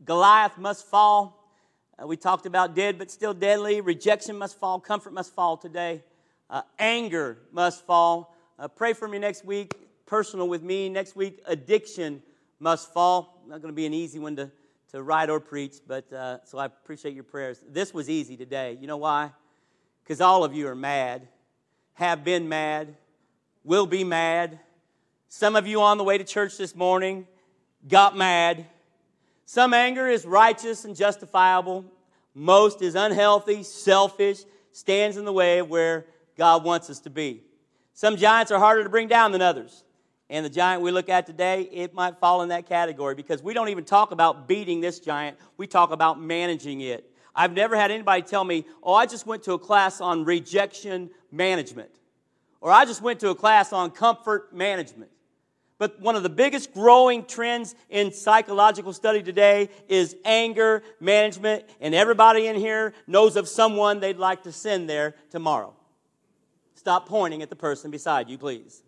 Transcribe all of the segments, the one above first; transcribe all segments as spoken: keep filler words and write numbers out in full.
Goliath must fall. Uh, we talked about dead but still deadly. Rejection must fall. Comfort must fall today. Uh, anger must fall. Uh, pray for me next week. Personal with me. Next week, addiction must fall. Not going to be an easy one to, to write or preach, but uh, so I appreciate your prayers. This was easy today. You know why? Because all of you are mad, have been mad, will be mad. Some of you on the way to church this morning got mad. Some anger is righteous and justifiable. Most is unhealthy, selfish, stands in the way of where God wants us to be. Some giants are harder to bring down than others. And the giant we look at today, it might fall in that category because we don't even talk about beating this giant. We talk about managing it. I've never had anybody tell me, oh, I just went to a class on rejection management. Or I just went to a class on comfort management. But one of the biggest growing trends in psychological study today is anger management. And everybody in here knows of someone they'd like to send there tomorrow. Stop pointing at the person beside you, please.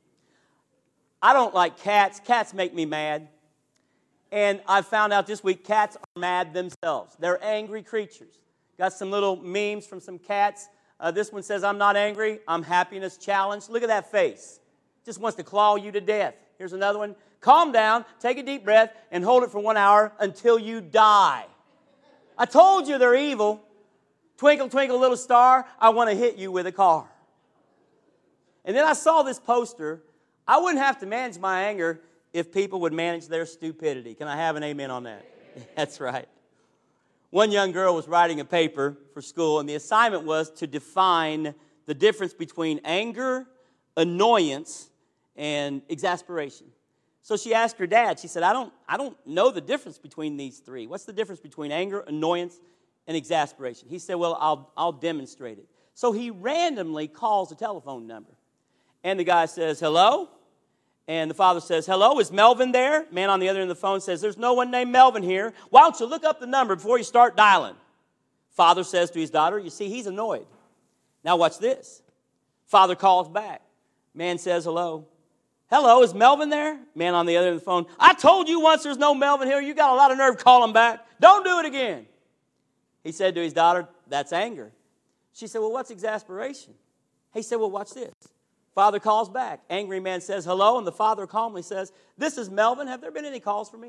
I don't like cats. Cats make me mad. And I found out this week cats are mad themselves. They're angry creatures. Got some little memes from some cats. Uh, this one says, I'm not angry. I'm happiness challenged. Look at that face. Just wants to claw you to death. Here's another one. Calm down, take a deep breath, and hold it for one hour until you die. I told you they're evil. Twinkle, twinkle, little star, I want to hit you with a car. And then I saw this poster. I wouldn't have to manage my anger if people would manage their stupidity. Can I have an amen on that? That's right. One young girl was writing a paper for school, and the assignment was to define the difference between anger, annoyance, and exasperation. So she asked her dad, she said, I don't, I don't know the difference between these three. What's the difference between anger, annoyance, and exasperation? He said, well, I'll, I'll demonstrate it. So he randomly calls a telephone number. And the guy says, hello? And the father says, hello, is Melvin there? Man on the other end of the phone says, there's no one named Melvin here. Why don't you look up the number before you start dialing? Father says to his daughter, you see, he's annoyed. Now watch this. Father calls back. Man says, hello. Hello, is Melvin there? Man on the other end of the phone, I told you once there's no Melvin here. You got a lot of nerve calling back. Don't do it again. He said to his daughter, that's anger. She said, well, what's exasperation? He said, well, watch this. Father calls back. Angry man says hello, and the father calmly says, this is Melvin. Have there been any calls for me?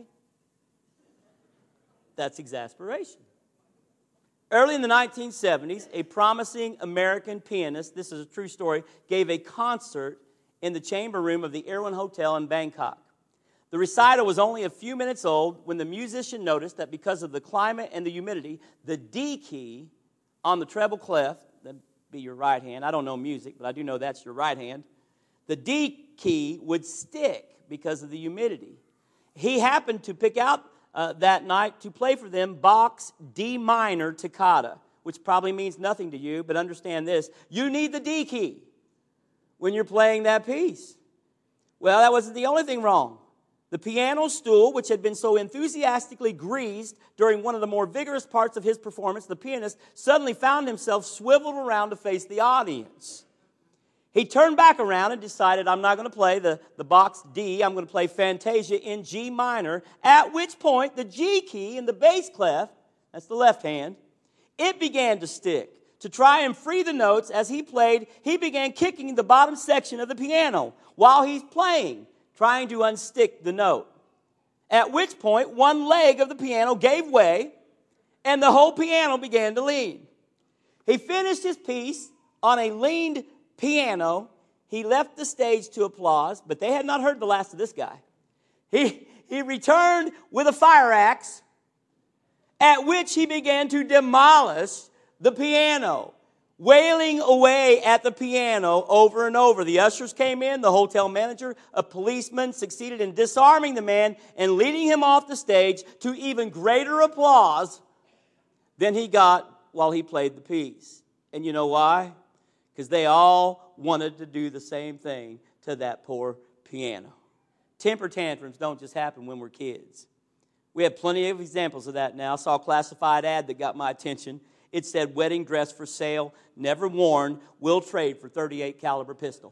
That's exasperation. Early in the nineteen seventies, a promising American pianist, this is a true story, gave a concert in the chamber room of the Irwin Hotel in Bangkok. The recital was only a few minutes old when the musician noticed that because of the climate and the humidity, the D key on the treble clef, that'd be your right hand. I don't know music, but I do know that's your right hand. The D key would stick because of the humidity. He happened to pick out uh, that night to play for them Bach's D minor toccata, which probably means nothing to you, but understand this. You need the D key when you're playing that piece. Well, that wasn't the only thing wrong. The piano stool, which had been so enthusiastically greased during one of the more vigorous parts of his performance, the pianist suddenly found himself swiveled around to face the audience. He turned back around and decided, I'm not going to play the, the Bach's D, I'm going to play Fantasia in G minor, at which point the G key in the bass clef, that's the left hand, it began to stick. To try and free the notes as he played, he began kicking the bottom section of the piano while he's playing, trying to unstick the note. At which point, one leg of the piano gave way, and the whole piano began to lean. He finished his piece on a leaned piano. He left the stage to applause, but they had not heard the last of this guy. He, he returned with a fire axe, at which he began to demolish the piano, wailing away at the piano over and over. The ushers came in, the hotel manager, a policeman succeeded in disarming the man and leading him off the stage to even greater applause than he got while he played the piece. And you know why? Because they all wanted to do the same thing to that poor piano. Temper tantrums don't just happen when we're kids. We have plenty of examples of that now. I saw a classified ad that got my attention. It said, wedding dress for sale, never worn, will trade for thirty-eight caliber pistol.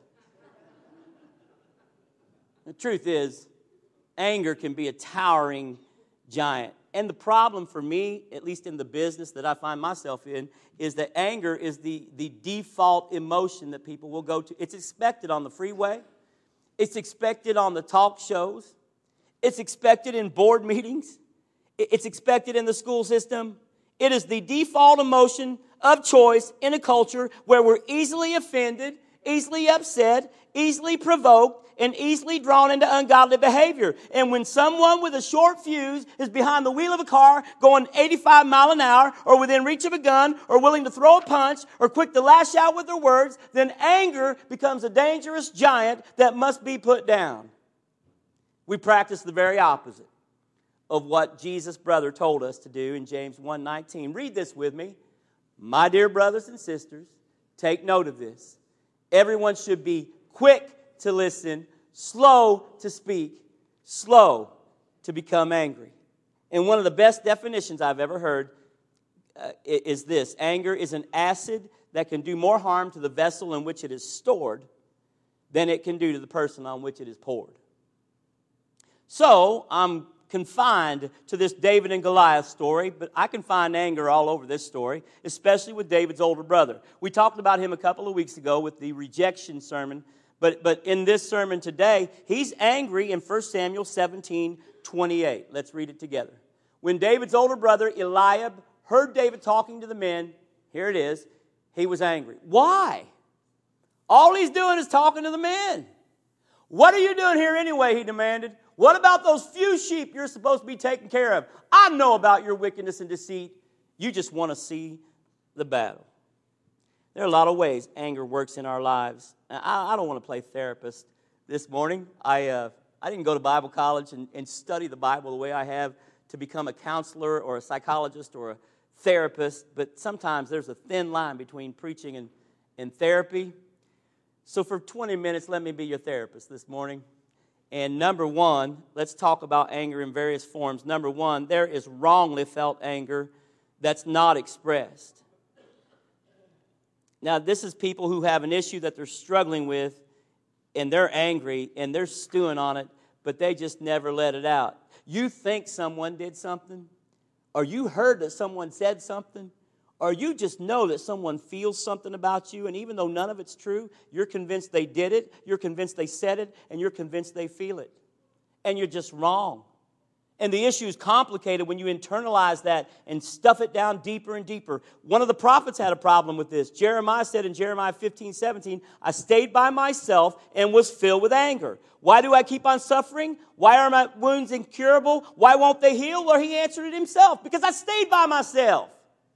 The truth is, anger can be a towering giant. and the problem for me, at least in the business that I find myself in, is that anger is the, the default emotion that people will go to. It's expected on the freeway. It's expected on the talk shows. It's expected in board meetings. It's expected in the school system. It is the default emotion of choice in a culture where we're easily offended, easily upset, easily provoked, and easily drawn into ungodly behavior. And when someone with a short fuse is behind the wheel of a car going eighty-five miles an hour or within reach of a gun or willing to throw a punch or quick to lash out with their words, then anger becomes a dangerous giant that must be put down. We practice the very opposite of what Jesus' brother told us to do in James one nineteen. Read this with me. My dear brothers and sisters, take note of this. Everyone should be quick to listen, slow to speak, slow to become angry. And one of the best definitions I've ever heard uh, is this. Anger is an acid that can do more harm to the vessel in which it is stored than it can do to the person on which it is poured. So, I'm confined to this David and Goliath story, but I can find anger all over this story, especially with David's older brother. We talked about him a couple of weeks ago with the rejection sermon, but, but in this sermon today, he's angry in First Samuel seventeen twenty-eight. Let's read it together. When David's older brother Eliab heard David talking to the men, here it is, he was angry. Why? All he's doing is talking to the men. What are you doing here anyway, he demanded. What about those few sheep you're supposed to be taking care of? I know about your wickedness and deceit. You just want to see the battle. There are a lot of ways anger works in our lives. I, I don't want to play therapist this morning. I uh, I didn't go to Bible college and, and study the Bible the way I have to become a counselor or a psychologist or a therapist. But sometimes there's a thin line between preaching and, and therapy. So for twenty minutes, let me be your therapist this morning. And number one, let's talk about anger in various forms. Number one, there is wrongly felt anger that's not expressed. Now, this is people who have an issue that they're struggling with, and they're angry, and they're stewing on it, but they just never let it out. You think someone did something, or you heard that someone said something, or you just know that someone feels something about you, and even though none of it's true, you're convinced they did it, you're convinced they said it, and you're convinced they feel it. And you're just wrong. And the issue is complicated when you internalize that and stuff it down deeper and deeper. One of the prophets had a problem with this. Jeremiah said in Jeremiah fifteen seventeen, I stayed by myself and was filled with anger. Why do I keep on suffering? Why are my wounds incurable? Why won't they heal? Well, he answered it himself, because I stayed by myself.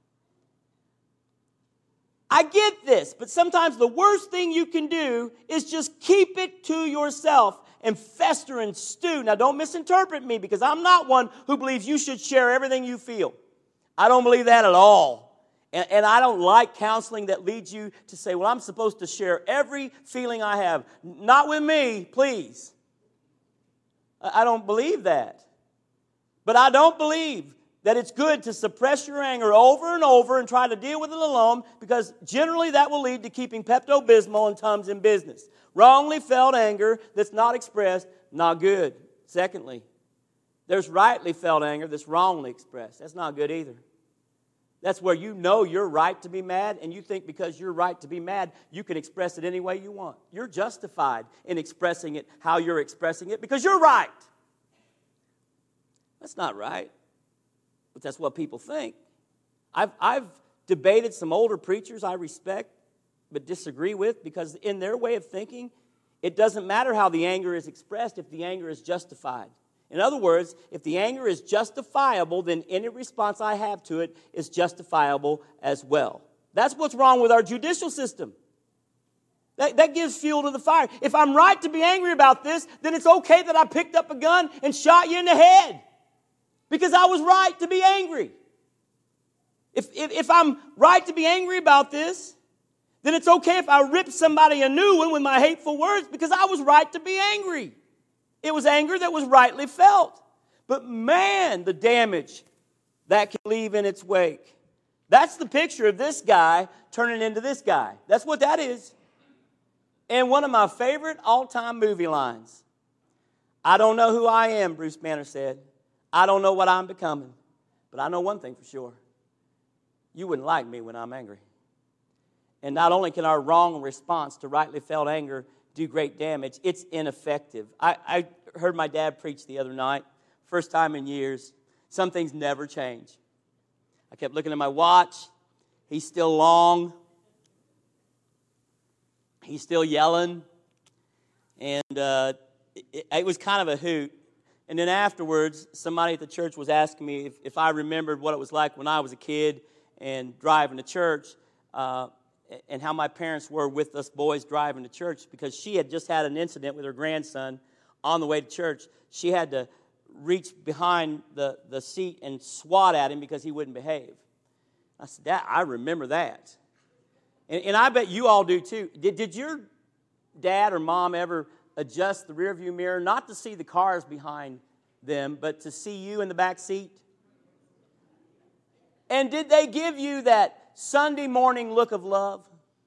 I get this, but sometimes the worst thing you can do is just keep it to yourself and fester and stew. Now, don't misinterpret me, because I'm not one who believes you should share everything you feel. I don't believe that at all. And, and I don't like counseling that leads you to say, well, I'm supposed to share every feeling I have. Not with me, please. I, I don't believe that. But I don't believe that it's good to suppress your anger over and over and try to deal with it alone, because generally that will lead to keeping Pepto-Bismol and Tums in business. Wrongly felt anger that's not expressed, not good. Secondly, there's rightly felt anger that's wrongly expressed. That's not good either. That's where you know you're right to be mad, and you think because you're right to be mad, you can express it any way you want. You're justified in expressing it how you're expressing it because you're right. That's not right. But that's what people think. I've, I've debated some older preachers I respect but disagree with, because in their way of thinking, it doesn't matter how the anger is expressed if the anger is justified. In other words, if the anger is justifiable, then any response I have to it is justifiable as well. That's what's wrong with our judicial system. That, that gives fuel to the fire. If I'm right to be angry about this, then it's okay that I picked up a gun and shot you in the head, because I was right to be angry. If, if, if I'm right to be angry about this, then it's okay if I rip somebody a new one with my hateful words, because I was right to be angry. It was anger that was rightly felt. But man, the damage that can leave in its wake. That's the picture of this guy turning into this guy. That's what that is. And one of my favorite all-time movie lines. I don't know who I am, Bruce Banner said. I don't know what I'm becoming. But I know one thing for sure. You wouldn't like me when I'm angry. And not only can our wrong response to rightly felt anger do great damage, it's ineffective. I, I heard my dad preach the other night, first time in years. Some things never change. I kept looking at my watch. He's still long. He's still yelling. And uh, it, it was kind of a hoot. And then afterwards, somebody at the church was asking me if, if I remembered what it was like when I was a kid and driving to church, uh, and how my parents were with us boys driving to church, because she had just had an incident with her grandson on the way to church. She had to reach behind the, the seat and swat at him because he wouldn't behave. I said, Dad, I remember that. And, and I bet you all do too. Did, did your dad or mom ever adjust the rearview mirror, not to see the cars behind them, but to see you in the back seat? And did they give you that Sunday morning look of love?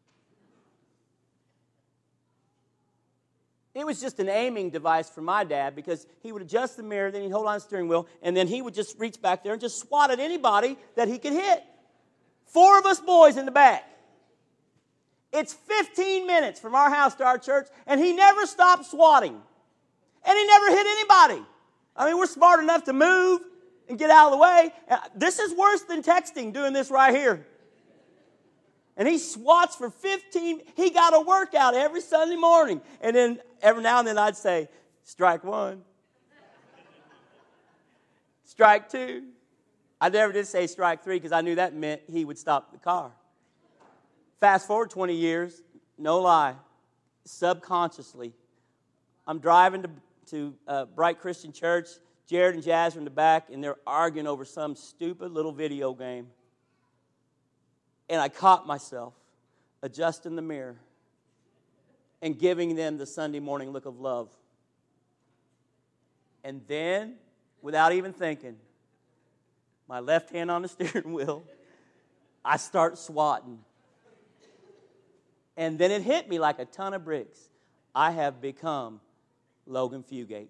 It was just an aiming device for my dad, because he would adjust the mirror, then he'd hold on to the steering wheel, and then he would just reach back there and just swat at anybody that he could hit. Four of us boys in the back. It's fifteen minutes from our house to our church, and he never stopped swatting. And he never hit anybody. I mean, we're smart enough to move and get out of the way. This is worse than texting, doing this right here. And he swats for fifteen. He got a workout every Sunday morning. And then every now and then I'd say, strike one. Strike two. I never did say strike three, because I knew that meant he would stop the car. Fast forward twenty years, no lie, subconsciously, I'm driving to, to uh, Bright Christian Church. Jared and Jazz are in the back, and they're arguing over some stupid little video game. And I caught myself adjusting the mirror and giving them the Sunday morning look of love. And then, without even thinking, my left hand on the steering wheel, I start swatting. And then it hit me like a ton of bricks. I have become Logan Fugate.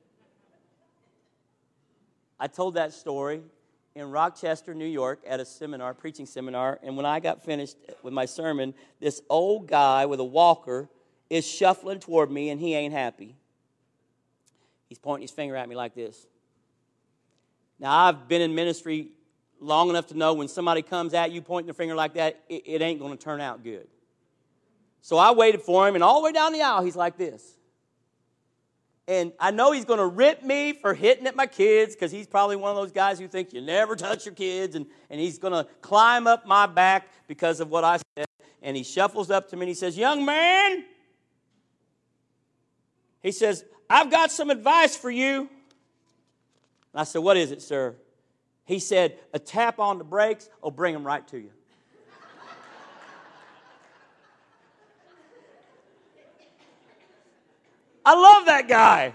I told that story in Rochester, New York, at a seminar, preaching seminar. And when I got finished with my sermon, this old guy with a walker is shuffling toward me, and he ain't happy. He's pointing his finger at me like this. Now, I've been in ministry long enough to know when somebody comes at you pointing their finger like that, it, it ain't going to turn out good. So I waited for him, and all the way down the aisle, he's like this. And I know he's going to rip me for hitting at my kids, because he's probably one of those guys who think you never touch your kids, and, and he's going to climb up my back because of what I said. And he shuffles up to me, and he says, young man, he says, I've got some advice for you. And I said, what is it, sir? He said, a tap on the brakes will bring them right to you. I love that guy.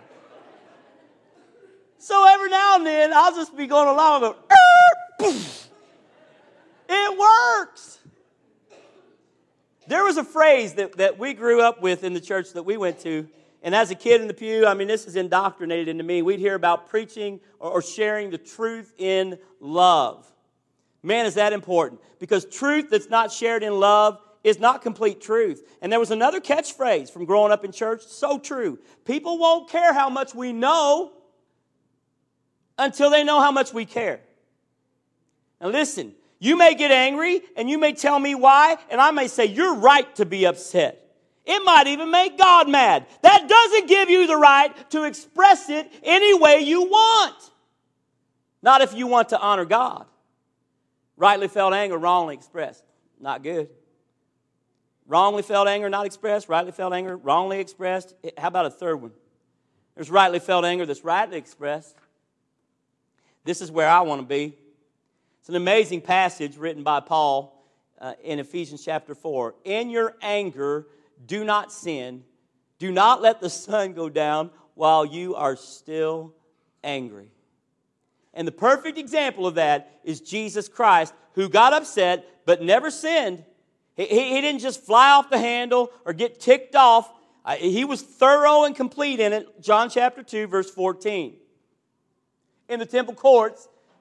So every now and then, I'll just be going along and go, it works. There was a phrase that, that we grew up with in the church that we went to. And as a kid in the pew, I mean, this is indoctrinated into me. We'd hear about preaching or, or sharing the truth in love. Man, is that important. Because truth that's not shared in love is not complete truth. And there was another catchphrase from growing up in church, so true. People won't care how much we know until they know how much we care. Now listen, you may get angry and you may tell me why, and I may say you're right to be upset. It might even make God mad. That doesn't give you the right to express it any way you want. Not if you want to honor God. Rightly felt anger, wrongly expressed. Not good. Wrongly felt anger, not expressed. Rightly felt anger, wrongly expressed. How about a third one? There's rightly felt anger that's rightly expressed. This is where I want to be. It's an amazing passage written by Paul uh, in Ephesians chapter four. In your anger, do not sin. Do not let the sun go down while you are still angry. And the perfect example of that is Jesus Christ, who got upset but never sinned. He, he didn't just fly off the handle or get ticked off. Uh, he was thorough and complete in it. John chapter two, verse fourteen. In the temple courts,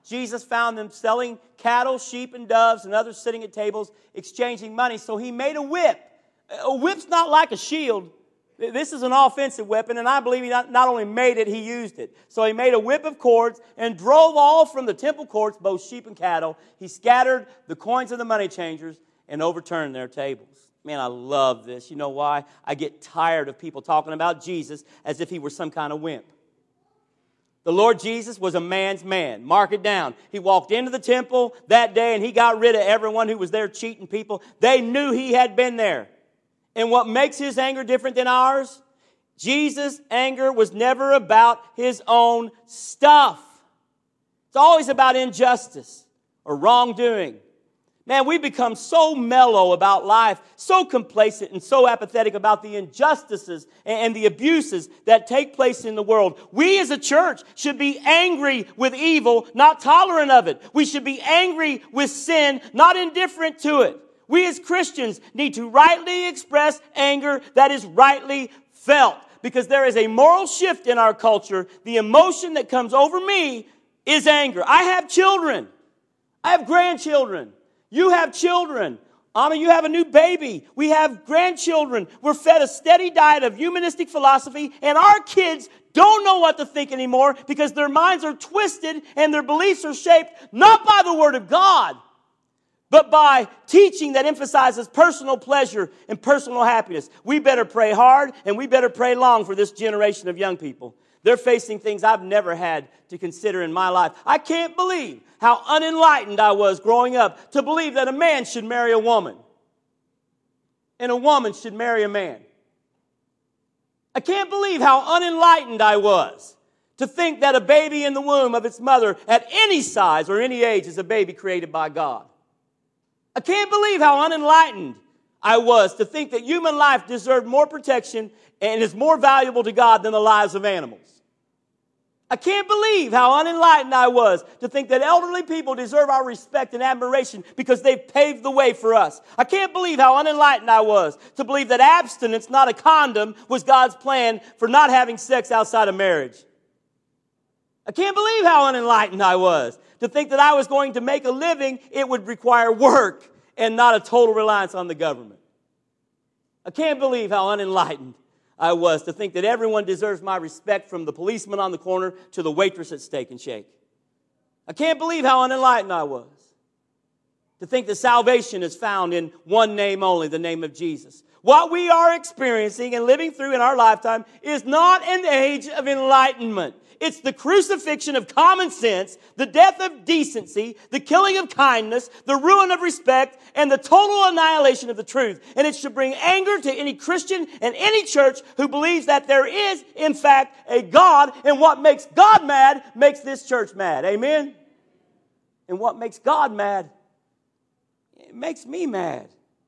Jesus found them selling cattle, sheep, and doves, and others sitting at tables exchanging money. So he made a whip. A whip's not like a shield. This is an offensive weapon, and I believe he not, not only made it, he used it. So he made a whip of cords and drove all from the temple courts, both sheep and cattle. He scattered the coins of the money changers and overturned their tables. Man, I love this. You know why? I get tired of people talking about Jesus as if he were some kind of wimp. The Lord Jesus was a man's man. Mark it down. He walked into the temple that day and he got rid of everyone who was there cheating people. They knew he had been there. And what makes his anger different than ours? Jesus' anger was never about his own stuff. It's always about injustice or wrongdoing. Man, we become so mellow about life, so complacent and so apathetic about the injustices and the abuses that take place in the world. We as a church should be angry with evil, not tolerant of it. We should be angry with sin, not indifferent to it. We as Christians need to rightly express anger that is rightly felt, because there is a moral shift in our culture. The emotion that comes over me is anger. I have children. I have grandchildren. You have children. Anna, you have a new baby. We have grandchildren. We're fed a steady diet of humanistic philosophy, and our kids don't know what to think anymore because their minds are twisted and their beliefs are shaped not by the Word of God, but by teaching that emphasizes personal pleasure and personal happiness. We better pray hard and we better pray long for this generation of young people. They're facing things I've never had to consider in my life. I can't believe how unenlightened I was growing up to believe that a man should marry a woman and a woman should marry a man. I can't believe how unenlightened I was to think that a baby in the womb of its mother at any size or any age is a baby created by God. I can't believe how unenlightened I was to think that human life deserved more protection and is more valuable to God than the lives of animals. I can't believe how unenlightened I was to think that elderly people deserve our respect and admiration because they've paved the way for us. I can't believe how unenlightened I was to believe that abstinence, not a condom, was God's plan for not having sex outside of marriage. I can't believe how unenlightened I was to think that I was going to make a living, it would require work and not a total reliance on the government. I can't believe how unenlightened I was to think that everyone deserves my respect, from the policeman on the corner to the waitress at Steak and Shake. I can't believe how unenlightened I was to think that salvation is found in one name only, the name of Jesus. What we are experiencing and living through in our lifetime is not an age of enlightenment. It's the crucifixion of common sense, the death of decency, the killing of kindness, the ruin of respect, and the total annihilation of the truth. And it should bring anger to any Christian and any church who believes that there is, in fact, a God. And what makes God mad makes this church mad. Amen? And what makes God mad, it makes me mad.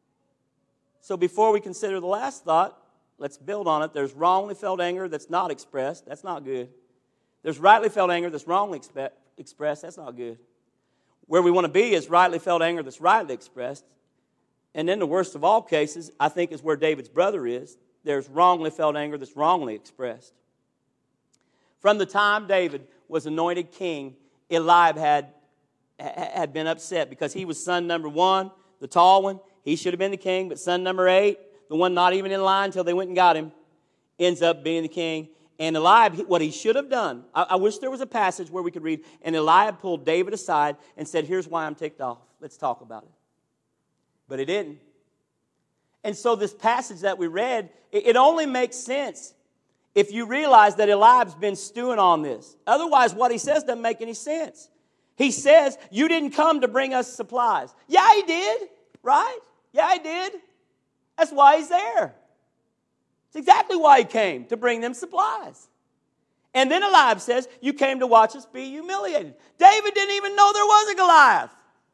So before we consider the last thought, let's build on it. There's wrongly felt anger that's not expressed. That's not good. There's rightly felt anger that's wrongly expe- expressed. That's not good. Where we want to be is rightly felt anger that's rightly expressed. And then the worst of all cases, I think, is where David's brother is. There's wrongly felt anger that's wrongly expressed. From the time David was anointed king, Eliab had, had been upset because he was son number one, the tall one. He should have been the king, but son number eight, the one not even in line until they went and got him, ends up being the king. And Eliab, what he should have done, I, I wish there was a passage where we could read, and Eliab pulled David aside and said, here's why I'm ticked off. Let's talk about it. But he didn't. And so this passage that we read, it, it only makes sense if you realize that Eliab's been stewing on this. Otherwise, what he says doesn't make any sense. He says, you didn't come to bring us supplies. Yeah, he did, right? Yeah, he did. That's why he's there. It's exactly why he came, to bring them supplies. And then Eliab says, you came to watch us be humiliated. David didn't even know there was a Goliath.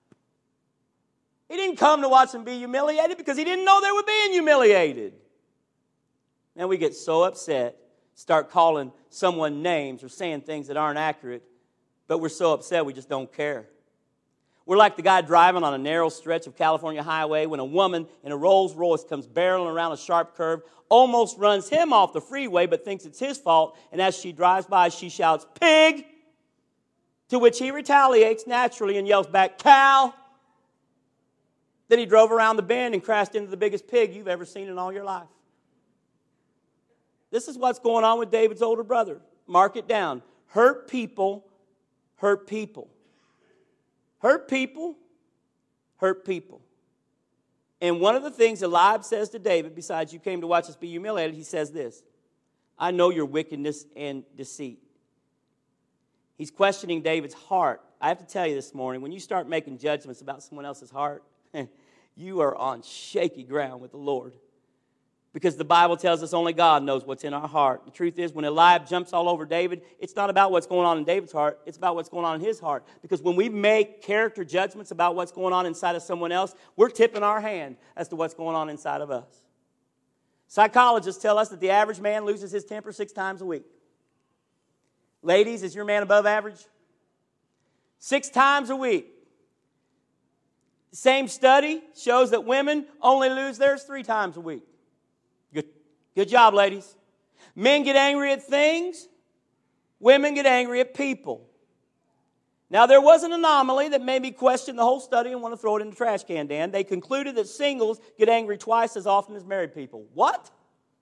He didn't come to watch them be humiliated because he didn't know they were being humiliated. And we get so upset, start calling someone names or saying things that aren't accurate, but we're so upset we just don't care. We're like the guy driving on a narrow stretch of California highway when a woman in a Rolls Royce comes barreling around a sharp curve, almost runs him off the freeway, but thinks it's his fault. And as she drives by, she shouts, pig! To which he retaliates naturally and yells back, "Cow!" Then he drove around the bend and crashed into the biggest pig you've ever seen in all your life. This is what's going on with David's older brother. Mark it down. Hurt people, hurt people. Hurt people, hurt people. And one of the things Eliab says to David, besides "you came to watch us be humiliated," he says this: "I know your wickedness and deceit." He's questioning David's heart. I have to tell you this morning, when you start making judgments about someone else's heart, you are on shaky ground with the Lord. Because the Bible tells us only God knows what's in our heart. The truth is, when Eliab jumps all over David, it's not about what's going on in David's heart. It's about what's going on in his heart. Because when we make character judgments about what's going on inside of someone else, we're tipping our hand as to what's going on inside of us. Psychologists tell us that the average man loses his temper six times a week. Ladies, is your man above average? Six times a week. The same study shows that women only lose theirs three times a week. Good, good job, ladies. Men get angry at things. Women get angry at people. Now, there was an anomaly that made me question the whole study and want to throw it in the trash can, Dan. They concluded that singles get angry twice as often as married people. What?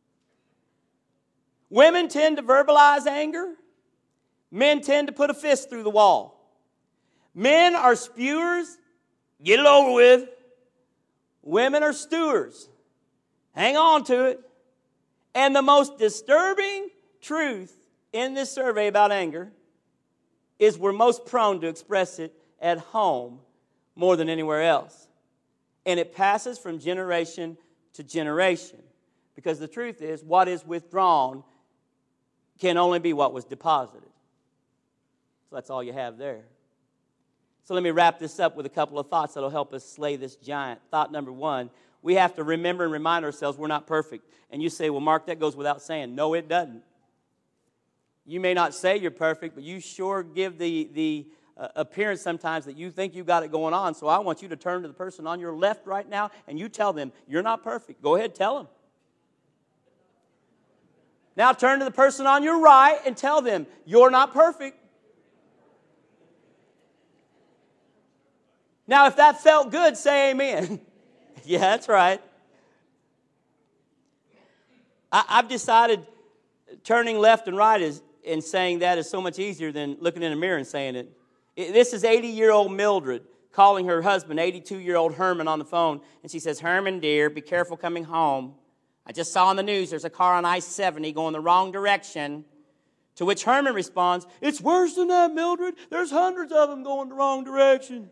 Women tend to verbalize anger. Men tend to put a fist through the wall. Men are spewers. Get it over with. Women are stewers. Hang on to it. And the most disturbing truth in this survey about anger is we're most prone to express it at home more than anywhere else. And it passes from generation to generation. Because the truth is, what is withdrawn can only be what was deposited. So that's all you have there. So let me wrap this up with a couple of thoughts that will help us slay this giant. Thought number one, we have to remember and remind ourselves we're not perfect. And you say, "Well, Mark, that goes without saying." No, it doesn't. You may not say you're perfect, but you sure give the, the uh, appearance sometimes that you think you got it going on. So I want you to turn to the person on your left right now and you tell them, "You're not perfect." Go ahead, tell them. Now turn to the person on your right and tell them, "You're not perfect." Now, if that felt good, say amen. Yeah, that's right. I, I've decided turning left and right is, and saying that is so much easier than looking in a mirror and saying it. it this is eighty-year-old Mildred calling her husband, eighty-two-year-old Herman, on the phone. And she says, "Herman, dear, be careful coming home. I just saw on the news there's a car on I seventy going the wrong direction." To which Herman responds, "It's worse than that, Mildred. There's hundreds of them going the wrong direction."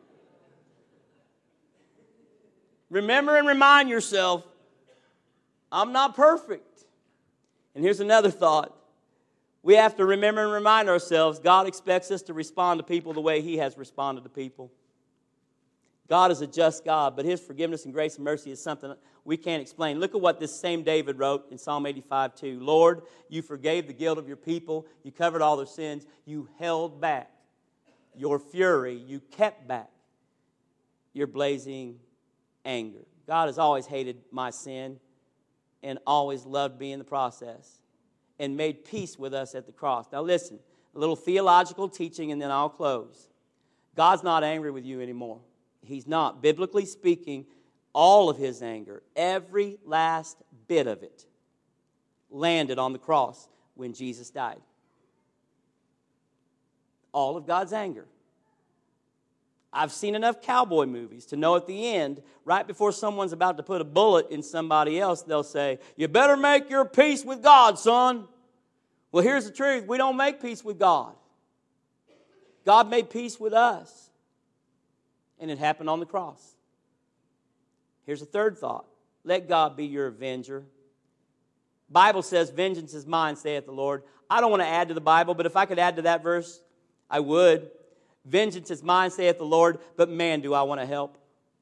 Remember and remind yourself, I'm not perfect. And here's another thought. We have to remember and remind ourselves God expects us to respond to people the way He has responded to people. God is a just God, but His forgiveness and grace and mercy is something we can't explain. Look at what this same David wrote in Psalm eighty-five two. "Lord, you forgave the guilt of your people. You covered all their sins. You held back your fury. You kept back your blazing anger." God has always hated my sin and always loved me in the process and made peace with us at the cross. Now listen, a little theological teaching and then I'll close. God's not angry with you anymore. He's not. Biblically speaking, all of His anger, every last bit of it, landed on the cross when Jesus died. All of God's anger. I've seen enough cowboy movies to know at the end, right before someone's about to put a bullet in somebody else, they'll say, "You better make your peace with God, son." Well, here's the truth. We don't make peace with God. God made peace with us. And it happened on the cross. Here's a third thought. Let God be your avenger. Bible says, "Vengeance is mine, saith the Lord." I don't want to add to the Bible, but if I could add to that verse, I would. "Vengeance is mine, saith the Lord, but man, do I want to help."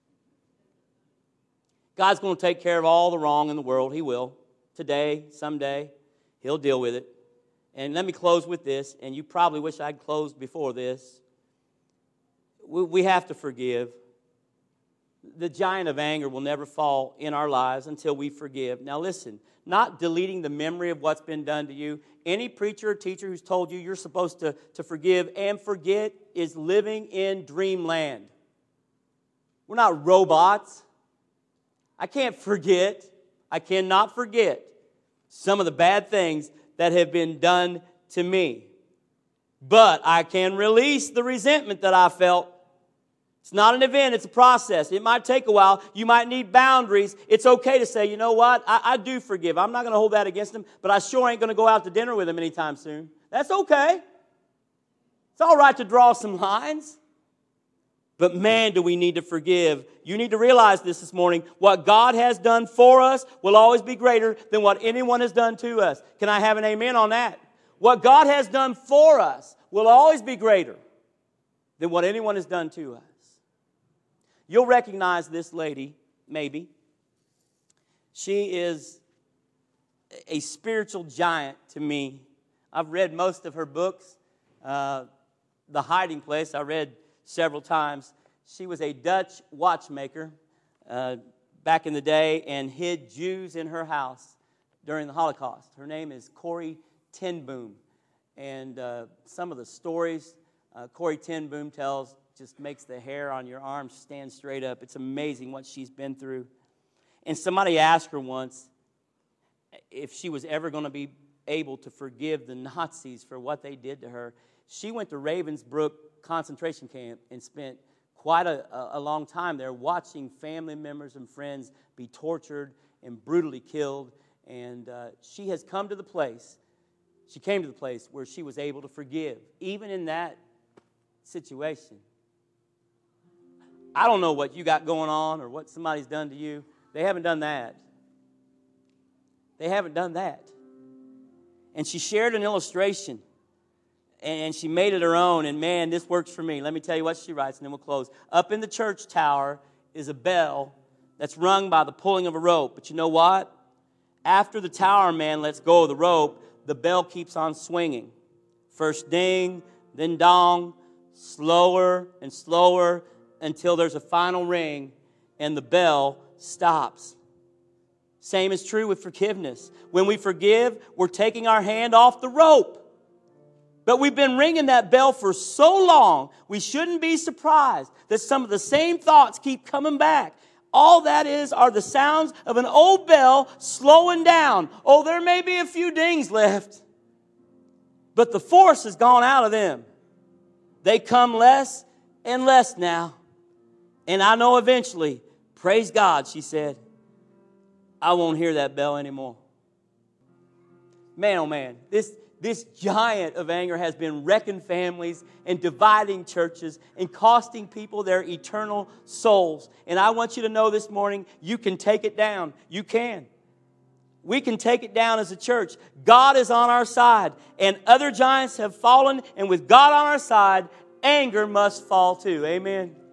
God's going to take care of all the wrong in the world. He will. Today, someday, He'll deal with it. And let me close with this, and you probably wish I'd closed before this. We have to forgive. The giant of anger will never fall in our lives until we forgive. Now listen, not deleting the memory of what's been done to you. Any preacher or teacher who's told you you're supposed to, to forgive and forget is living in dreamland. We're not robots. I can't forget, I cannot forget some of the bad things that have been done to me. But I can release the resentment that I felt. It's not an event, it's a process. It might take a while. You might need boundaries. It's okay to say, you know what, I, I do forgive. I'm not going to hold that against him, but I sure ain't going to go out to dinner with him anytime soon. That's okay. It's all right to draw some lines. But man, do we need to forgive. You need to realize this this morning. What God has done for us will always be greater than what anyone has done to us. Can I have an amen on that? What God has done for us will always be greater than what anyone has done to us. You'll recognize this lady, maybe. She is a spiritual giant to me. I've read most of her books. Uh, The Hiding Place, I read several times. She was a Dutch watchmaker uh, back in the day and hid Jews in her house during the Holocaust. Her name is Corrie ten Boom. And uh, some of the stories uh, Corrie ten Boom tells just makes the hair on your arms stand straight up. It's amazing what she's been through. And somebody asked her once if she was ever going to be able to forgive the Nazis for what they did to her. She went to Ravensbrück concentration camp and spent quite a, a long time there watching family members and friends be tortured and brutally killed. And uh, she has come to the place, she came to the place where she was able to forgive, even in that situation. I don't know what you got going on or what somebody's done to you. They haven't done that. They haven't done that. And she shared an illustration. And she made it her own. And man, this works for me. Let me tell you what she writes, and then we'll close. Up in the church tower is a bell that's rung by the pulling of a rope. But you know what? After the tower man lets go of the rope, the bell keeps on swinging. First ding, then dong, slower and slower until there's a final ring and the bell stops. Same is true with forgiveness. When we forgive, we're taking our hand off the rope. But we've been ringing that bell for so long, we shouldn't be surprised that some of the same thoughts keep coming back. All that is are the sounds of an old bell slowing down. Oh, there may be a few dings left, but the force has gone out of them. They come less and less now. And I know eventually, praise God, she said, I won't hear that bell anymore. Man, oh man, this, this giant of anger has been wrecking families and dividing churches and costing people their eternal souls. And I want you to know this morning, you can take it down. You can. We can take it down as a church. God is on our side, and other giants have fallen, and with God on our side, anger must fall too. Amen.